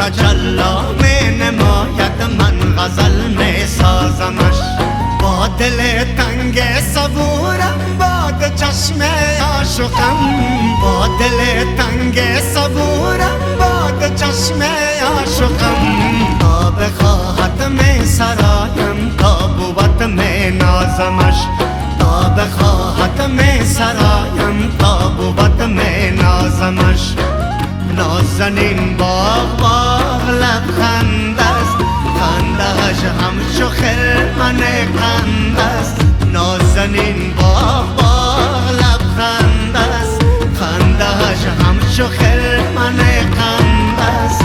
تجلا می نماید من غزل می سازمش. با دل تنگ صبورم باد چشم عاشقم، با دل تنگ صبورم باد چشم عاشقم. تا بخواهد می سرایم تا بود می نازمش، تا بخواهد می سرایم تا بود می نازمش. نازنین باغ باغ لبخند است، خنده‌اش همچو خرمن قند است. نازنین باغ باغ لبخند است، خنده‌اش همچو خرمن قند است.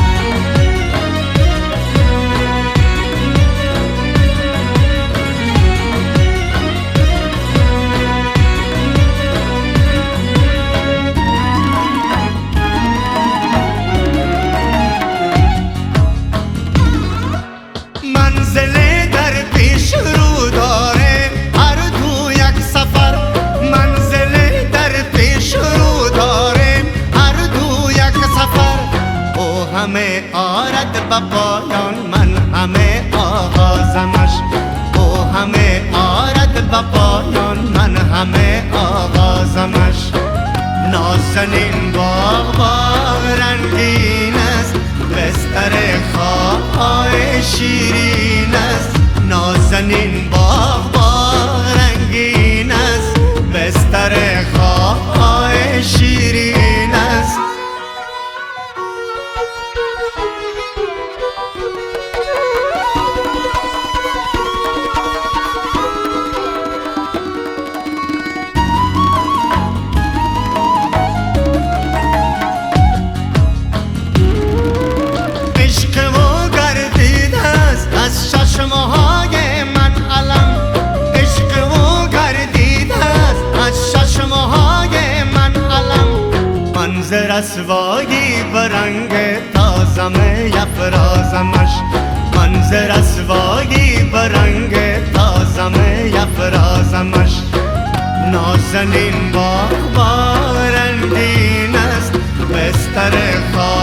منزل در پیش رو داره هر دو یک سفر، منزل در پیش رو داره هر دو یک سفر. او همه آرد به پایان من همه آغازمش، او همه آرد به پایان من همه آغازمش. نازنین باغ باغ رنگین است، بستر خواب‌های شیرین است. نازنین باغ باغ رنگین است، بستر خواب‌های شیرین است. چشمهای من علم، عشق او گردیده است از چشمهای من علم. منظر رسوایی برنگ تازم یفرازمش، منظر رسوایی برنگ تازم یفرازمش. نازنین باغ باغ رنگین است، بستر خواب